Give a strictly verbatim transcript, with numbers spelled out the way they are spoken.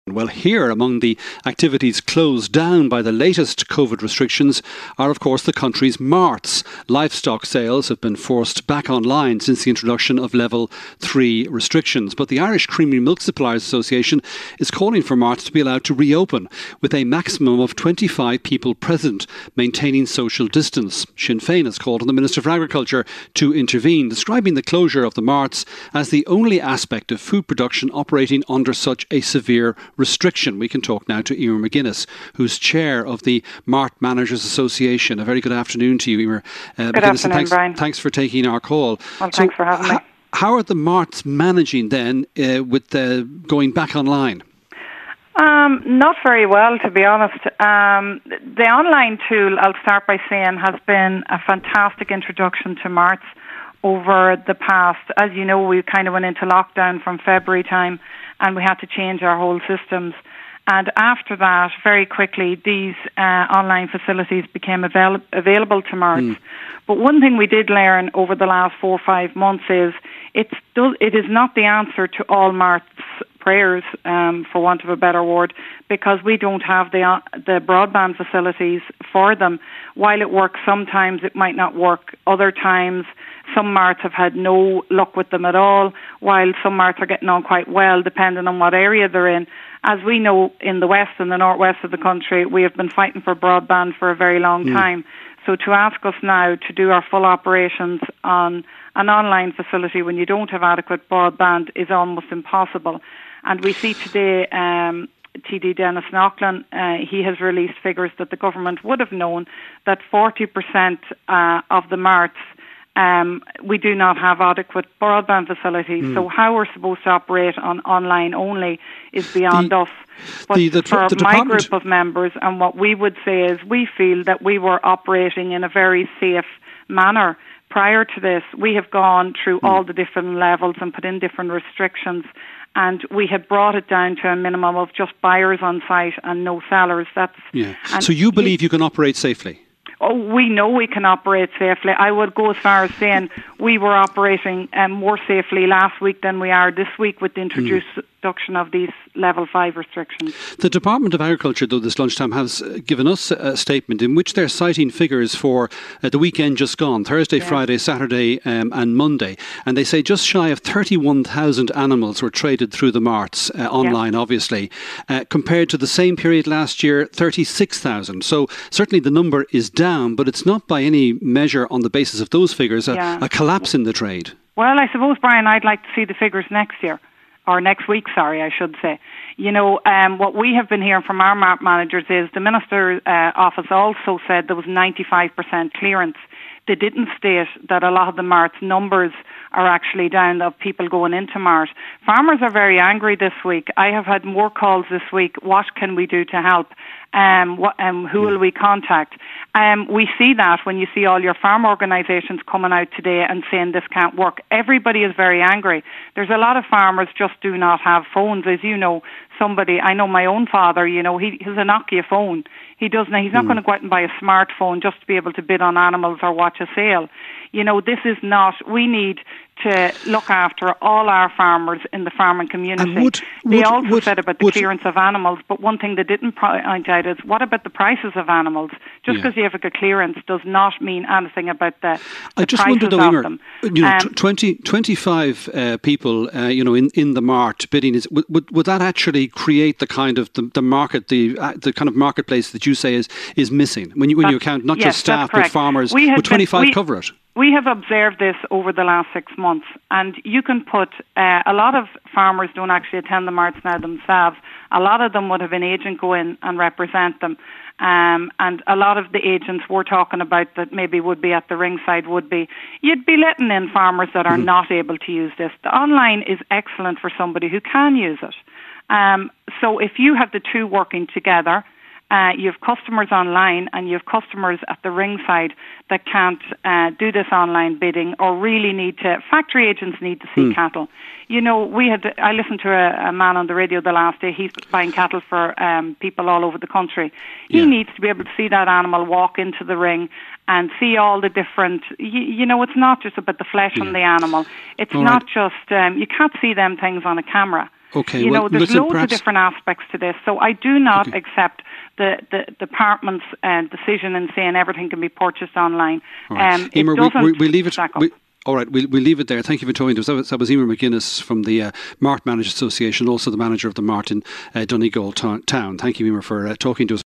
Well, here, among the activities closed down by the latest COVID restrictions are, of course, the country's marts. Livestock sales have been forced back online since the introduction of level three restrictions. But the Irish Creamery Milk Suppliers Association is calling for marts to be allowed to reopen with a maximum of twenty-five people present, maintaining social distance. Sinn Féin has called on the Minister for Agriculture to intervene, describing the closure of the marts as the only aspect of food production operating under such a severe restriction. We can talk now to Emer McGuinness, who's chair of the Mart Managers Association. A very good afternoon to you, Emer. Uh, good afternoon, thanks, Brian. Thanks for taking our call. Well, so thanks for having me. H- how are the marts managing then uh, with uh, going back online? Um, not very well, to be honest. Um, the online tool, I'll start by saying, has been a fantastic introduction to marts over the past. As you know, we kind of went into lockdown from February time, and we had to change our whole systems. And after that, very quickly, these uh, online facilities became avail- available to marts. Mm. But one thing we did learn over the last four or five months is it's still, it is not the answer to all marts' prayers, um, for want of a better word, because we don't have the uh, the broadband facilities for them. While it works sometimes, it might not work other times. Some marts have had no luck with them at all, while some marts are getting on quite well, depending on what area they're in. As we know, in the west and the northwest of the country, we have been fighting for broadband for a very long mm. time. So to ask us now to do our full operations on an online facility when you don't have adequate broadband is almost impossible. And we see today um, T D Dennis Naughlan, uh, he has released figures that the government would have known that forty percent uh, of the marts Um, we do not have adequate broadband facilities. Mm. So how we're supposed to operate on online only is beyond the, us. But the, the, for the my group of members, and what we would say is we feel that we were operating in a very safe manner. Prior to this, we have gone through mm. all the different levels and put in different restrictions, and we had brought it down to a minimum of just buyers on site and no sellers. That's yeah. So you believe you, you can operate safely? Oh, we know we can operate safely. I would go as far as saying we were operating um, more safely last week than we are this week with the introduction mm. of these level five restrictions. The Department of Agriculture, though, this lunchtime has given us a statement in which they're citing figures for uh, the weekend just gone, Thursday, yeah. Friday, Saturday um, and Monday. And they say just shy of thirty-one thousand animals were traded through the marts, uh, online, yeah. obviously, uh, compared to the same period last year, thirty-six thousand. So certainly the number is down. But it's not by any measure on the basis of those figures a, yeah. a collapse in the trade. Well, I suppose, Brian, I'd like to see the figures next year, or next week, sorry, I should say. You know, um, what we have been hearing from our mart managers is the Minister's uh, office also said there was ninety-five percent clearance. They didn't state that a lot of the mart's numbers are actually down of people going into mart. Farmers are very angry this week. I have had more calls this week. What can we do to help? Um, what, um, who will we contact? Um, we see that when you see all your farm organisations coming out today and saying this can't work. Everybody is very angry. There's a lot of farmers just do not have phones. As you know, somebody, I know my own father, you know, he has a Nokia phone. He doesn't, he's not mm. going to go out and buy a smartphone just to be able to bid on animals or watch a sale. You know, this is not, we need to look after all our farmers in the farming community. Would, they would, also would, said about the would, clearance of animals, but one thing they didn't point out is what about the prices of animals? Just because yeah. you have a clearance does not mean anything about the, the I just prices wondered, though, of Emer, them. you know, Um, twenty, twenty-five uh, people, uh, you know, in, in the mart bidding, is would, would, would that actually create the kind of the, the market, the uh, the kind of marketplace that you say is is missing when you when you account not yes, just staff but farmers? We would twenty-five been, we, cover it? We have observed this over the last six months, and you can put uh, a lot of farmers don't actually attend the marts now themselves. A lot of them would have an agent go in and represent them, um, and a lot of the agents we're talking about that maybe would be at the ringside would be you'd be letting in farmers that are mm. not able to use this. The online is excellent for somebody who can use it. Um, so if you have the two working together. Uh, you have customers online and you have customers at the ringside that can't uh, do this online bidding or really need to, factory agents need to see mm. cattle. You know, we had, I listened to a, a man on the radio the last day, he's buying cattle for um, people all over the country. He yeah. needs to be able to see that animal walk into the ring and see all the different, you, you know, it's not just about the flesh yeah. on the animal. It's all not right. just, um, you can't see them things on a camera. Okay, you well, know, there's listen, loads perhaps... of different aspects to this. So I do not okay. accept the, the department's uh, decision in saying everything can be purchased online. All right. Um, Emer, it doesn't we, we, we leave it. stack up. We, all right, we'll, we'll leave it there. Thank you for talking to us. That was, that was Emer McGuinness from the uh, Mart Managers Association, also the manager of the Mart in uh, Donegal town. Thank you, Emer, for uh, talking to us.